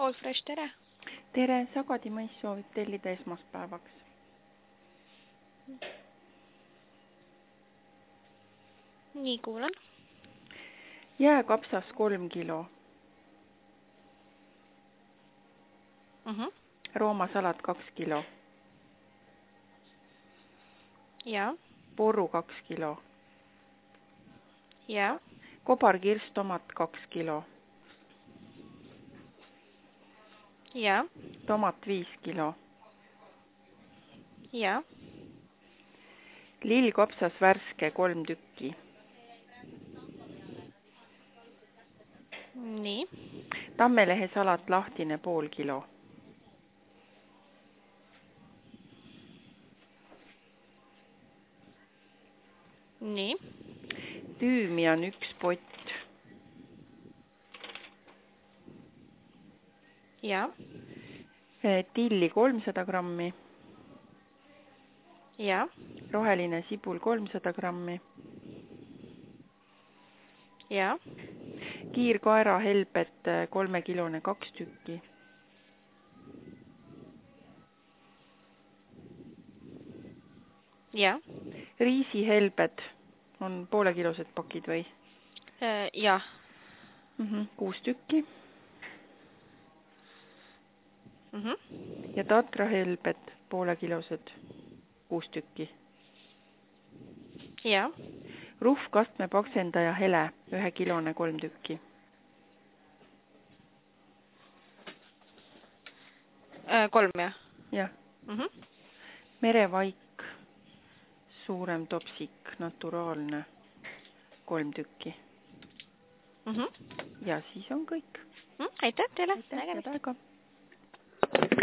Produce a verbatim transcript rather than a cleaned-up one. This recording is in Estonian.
All Fresh, tere! Tere, Sagadi-mõis soovib tellida esmaspäevaks. Nii, kuulan. Jääkapsas kolm kilo. Uh -huh. Roomasalat kaks kilo. Ja. Porru kaks kilo. Ja. Kobarkirstomat kaks kilo. Ja. Tomat viis kilo. Ja. Lillkapsas värske kolm tükki. Nii. Tammelehe salat lahtine pool kilo. Nii. Tüümian üks pott. Ja. Tilli kolmsada grammi. Ja. Roheline sibul kolmsada grammi. Ja. Kiirkaera helbet kolmekilone kaks tükki. Ja. Riisihelbed on poolekilosed pakid või? Ja. Mm -hmm. Kuus tükki. Uh -huh. Ja tatrahelbed poolekilosed kuus tükki. Ja. Ruhvkastme paksendaja hele ühe kilone kolm tükki. Äh, kolm, jah? Jah. Uh -huh. Merevaik, suurem topsik, naturaalne, kolm tükki. Uh -huh. Ja siis on kõik. Mm, aitäh teile! Aitäh, head aega!